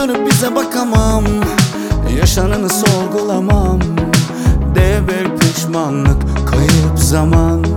dönüp bize bakamam, yaşananı sorgulamam. Dev bir pişmanlık, kayıp zaman.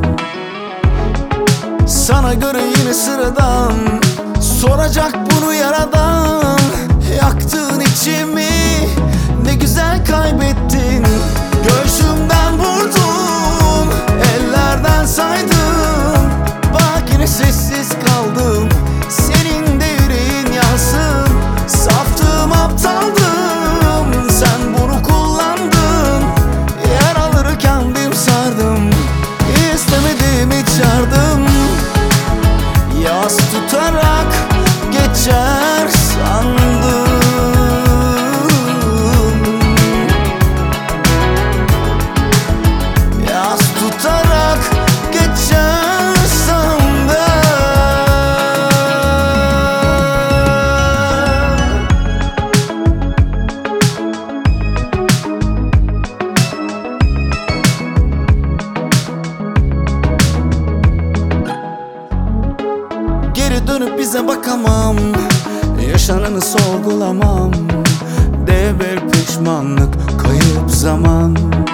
Sana göre yine sıradan, soracak bunu yaradan. Yaktığın içimi ne güzel kaybettin. Göğsümden vurdum, ellerden saydım. Bak yine sessiz kaldım, senin de yüreğin yansın. Saftım, aptaldım, sen bunu kullandın. Yaraları kendim sardım, İstemedim hiç yardım. Yas tutarak geçer sandım. Yas tutarak geçer sandım. Geri dönüp bize bakamam, yaşananı sorgulamam. Dev bir pişmanlık, kayıp zaman.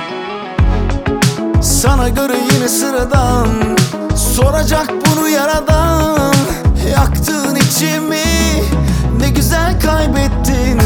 Sana göre yine sıradan, soracak bunu yaradan. Yaktığın içimi ne güzel kaybettin.